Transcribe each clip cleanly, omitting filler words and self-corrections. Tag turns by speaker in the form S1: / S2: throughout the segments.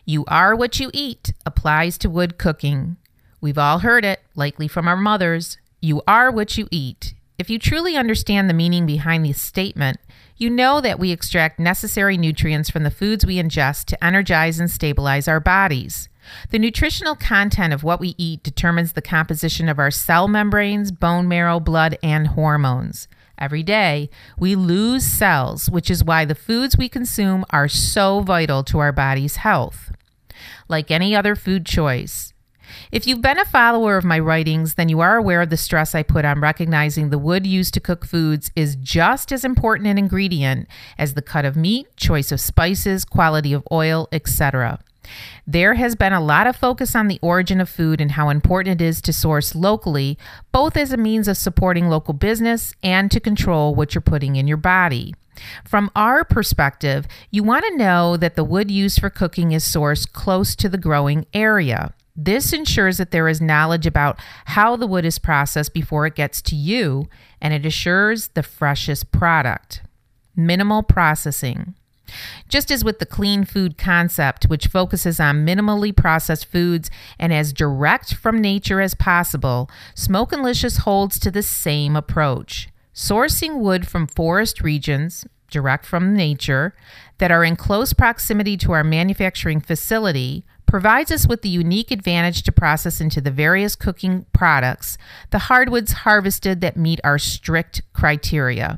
S1: You are what you eat applies to wood cooking. We've all heard it, likely from our mothers. You are what you eat. If you truly understand the meaning behind this statement, you know that we extract necessary nutrients from the foods we ingest to energize and stabilize our bodies. The nutritional content of what we eat determines the composition of our cell membranes, bone marrow, blood, and hormones. Every day, we lose cells, which is why the foods we consume are so vital to our body's health. Like any other food choice, if you've been a follower of my writings, then you are aware of the stress I put on recognizing the wood used to cook foods is just as important an ingredient as the cut of meat, choice of spices, quality of oil, etc. There has been a lot of focus on the origin of food and how important it is to source locally, both as a means of supporting local business and to control what you're putting in your body. From our perspective, you want to know that the wood used for cooking is sourced close to the growing area. This ensures that there is knowledge about how the wood is processed before it gets to you, and it assures the freshest product. Minimal processing. Just as with the clean food concept, which focuses on minimally processed foods and as direct from nature as possible, Smokin' holds to the same approach. Sourcing wood from forest regions, direct from nature, that are in close proximity to our manufacturing facility, provides us with the unique advantage to process into the various cooking products the hardwoods harvested that meet our strict criteria.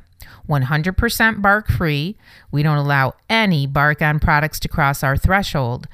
S1: 100% bark-free. We don't allow any bark on products to cross our threshold.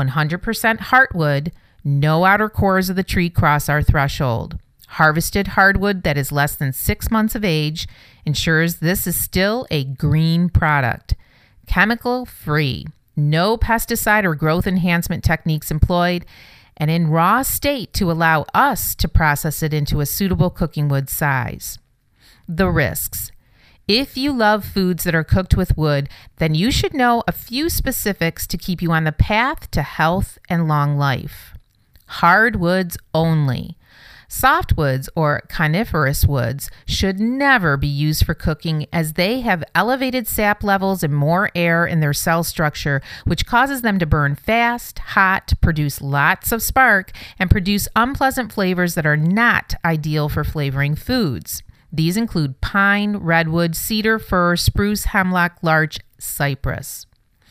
S1: 100% heartwood. No outer cores of the tree cross our threshold. Harvested hardwood that is less than 6 months of age ensures this is still a green product. Chemical-free. No pesticide or growth enhancement techniques employed, and in raw state to allow us to process it into a suitable cooking wood size. The risks. If you love foods that are cooked with wood, then you should know a few specifics to keep you on the path to health and long life. Hardwoods only. Softwoods or coniferous woods should never be used for cooking as they have elevated sap levels and more air in their cell structure, which causes them to burn fast, hot, produce lots of spark, and produce unpleasant flavors that are not ideal for flavoring foods. These include pine, redwood, cedar, fir, spruce, hemlock, larch, cypress.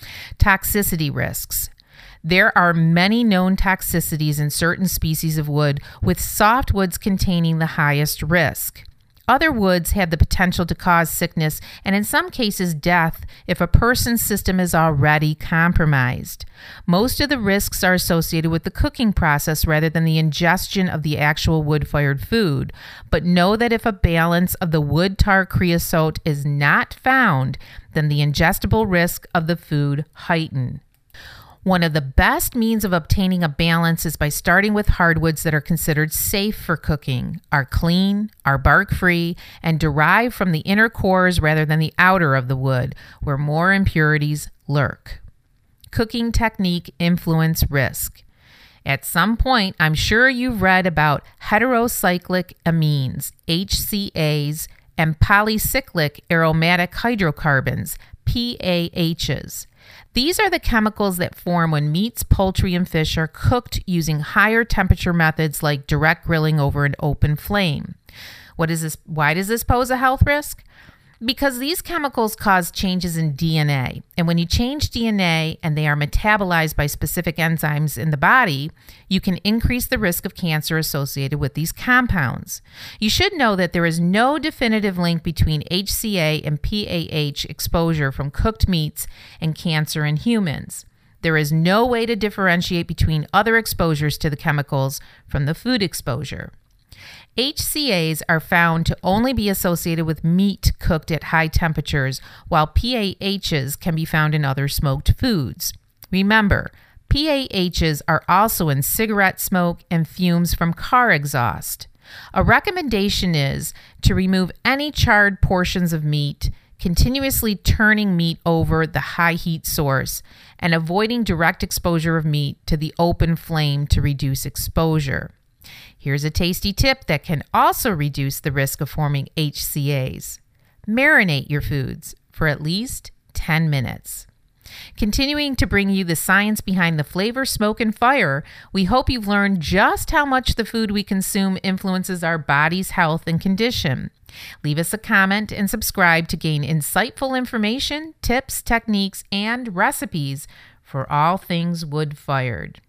S1: Toxicity risks. There are many known toxicities in certain species of wood, with softwoods containing the highest risk. Other woods have the potential to cause sickness and in some cases death if a person's system is already compromised. Most of the risks are associated with the cooking process rather than the ingestion of the actual wood-fired food. But know that if a balance of the wood tar creosote is not found, then the ingestible risk of the food heighten. One of the best means of obtaining a balance is by starting with hardwoods that are considered safe for cooking, are clean, are bark-free, and derive from the inner cores rather than the outer of the wood, where more impurities lurk. Cooking technique influence risk. At some point, I'm sure you've read about heterocyclic amines, HCAs, and polycyclic aromatic hydrocarbons, PAHs. These are the chemicals that form when meats, poultry, and fish are cooked using higher temperature methods like direct grilling over an open flame. Why does this pose a health risk? Because these chemicals cause changes in DNA. And when you change DNA and they are metabolized by specific enzymes in the body, you can increase the risk of cancer associated with these compounds. You should know that there is no definitive link between HCA and PAH exposure from cooked meats and cancer in humans. There is no way to differentiate between other exposures to the chemicals from the food exposure. HCAs are found to only be associated with meat cooked at high temperatures, while PAHs can be found in other smoked foods. Remember, PAHs are also in cigarette smoke and fumes from car exhaust. A recommendation is to remove any charred portions of meat, continuously turning meat over the high heat source, and avoiding direct exposure of meat to the open flame to reduce exposure. Here's a tasty tip that can also reduce the risk of forming HCAs. Marinate your foods for at least 10 minutes. Continuing to bring you the science behind the flavor, smoke, and fire, we hope you've learned just how much the food we consume influences our body's health and condition. Leave us a comment and subscribe to gain insightful information, tips, techniques, and recipes for all things wood-fired.